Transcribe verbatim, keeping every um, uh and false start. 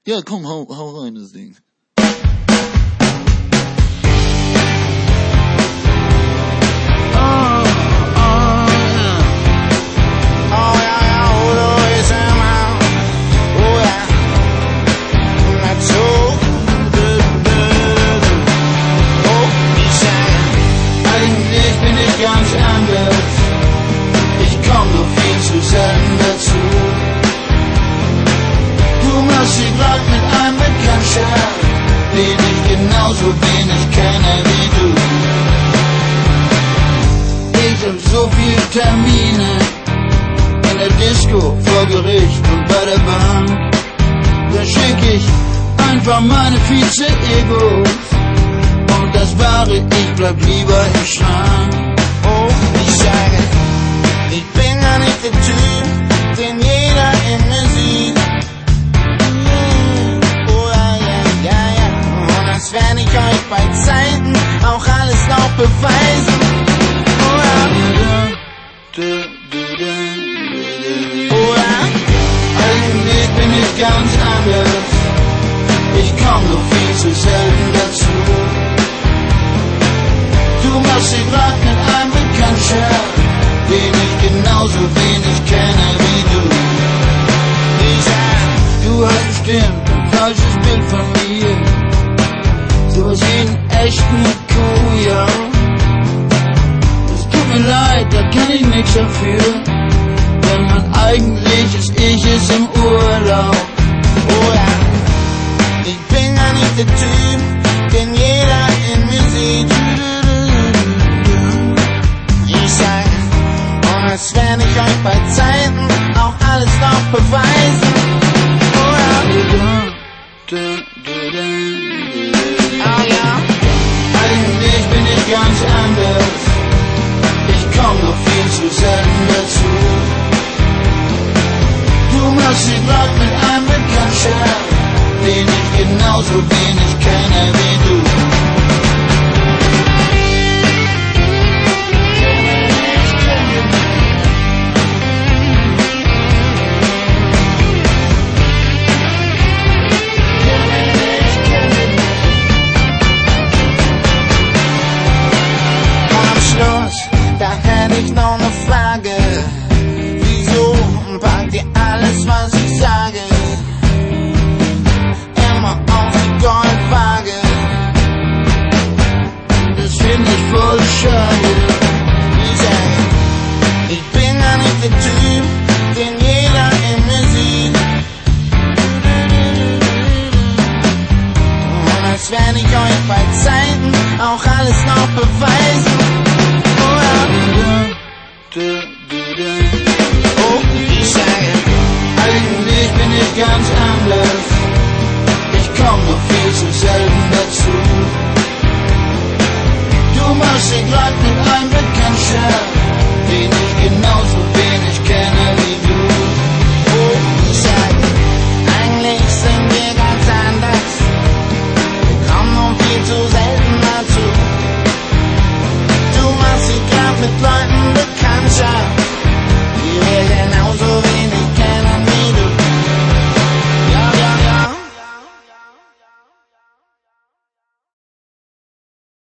Ja, komm, hau, hau rein, das Ding. Ganz anders, ich komm nur viel zu selten dazu. Du machst sie grad mit einem Bekanntschaft, den ich genauso wenig kenne wie du. Ich hab so viel Termine, in der Disco, vor Gericht und bei der Bahn. Da schick ich einfach meine Vize-Egos, und das wahre Ich bleib lieber im Schrank. Oh, ich sage, ich bin ja nicht der Typ, den jeder in mir sieht. Oh ja, ja, ja, ja. Und als wenn ich euch bei Zeiten auch alles noch beweisen. Oh ja. Oh ja. Eigentlich bin ich ganz anders, ich komm nur viel zu selten dazu. Du machst sie grad mit einem Bekanntschaft, den ich genauso wenig kenne wie du. Ich sag, du hast bestimmt ein falsches Bild von mir, sowas wie einen echten Kuhjau. Es tut mir leid, da kann ich nix dafür, denn mein eigentliches Ich ist im Urlaub. Oh ja, ich bin ja nicht der Typ, den jeder in mir sieht. Als wenn ich euch bei Zeiten auch alles noch beweisen. Oh ja. Oh ja. Eigentlich bin ich ganz anders, ich komm nur viel zu selten dazu. Du machst sie grad mit einem Bekanntschaft, den ich genauso wenig kenne wie du. Da hätte ich noch ne Frage. Wieso packt ihr alles, was ich sage, immer auf die Goldwaage? Das find ich voll schade. Ich sag, ich bin ja nicht der Typ, den jeder in mir sieht. Und als wenn ich euch bei Zeiten auch alles noch beweisen. Oh, ich sage, eigentlich bin ich ganz anders, ich komm nur viel zu selten dazu. Du machst sie grad mit einem Bekanntschaft, den ich genauso wenig kenne wie du. Oh, ich sage, eigentlich sind wir ganz anders, wir kommen nur viel zu selten dazu. Du machst sie grad mit Leuten